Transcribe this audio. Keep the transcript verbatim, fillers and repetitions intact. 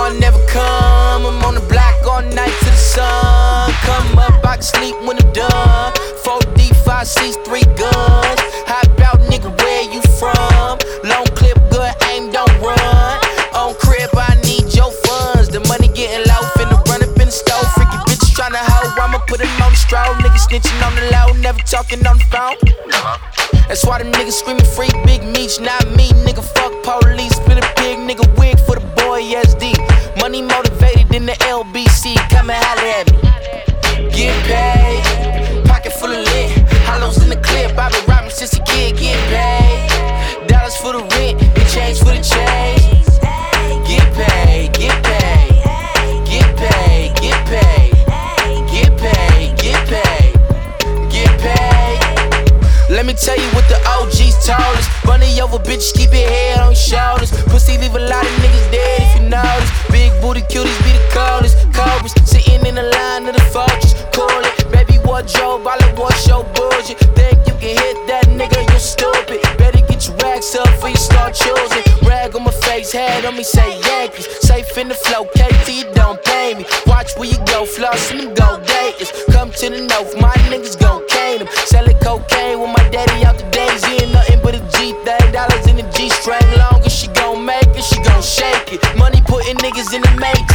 or never come. I'm on the block all night till the sun come up. I can sleep when I'm done. Four D, five C's, three guns. Hop out, nigga, where you from? Long clip, good aim, don't run. On crib, I need your funds. The money getting low, finna run up in the stove. Freaky bitches tryna hoe, I'ma put them on the straw. Niggas snitching on the low, never talking on the phone. That's why them niggas screaming free Big Meech, not me, nigga, fuck police. Split a big nigga wig for the boy S D. Money motivated in the L B C, come and holler at me. Get paid, pocket full of lit. Hollows in the clip, I been robbing since a kid. Get paid, dollars for the rent, and change for the change. Get paid, get paid, get paid, get paid, get paid, get paid, get paid. Let me tell you what the O Gs told us. Bunny over bitches, keep your head on your shoulders. Pussy leave a lot of niggas dead if you notice. Big booty cuties be the coldest. Cobras sitting in the line of the fortress. Call it, baby wardrobe, all it was show bullshit. Think you can hit that nigga, you stupid. Better get your racks up before you start choosing. Rag on my face, head on me, say Yankees. Safe in the flow, K T, you don't pay me. Watch where you go, floss in them gold daters. Come to the north, my niggas gon' cane them. Selling cocaine with my daddy out the days. He ain't nothing but a G thing. Dollars in the G string. Long as she gon' make it, she gon' shake it. Money putting niggas in the matrix.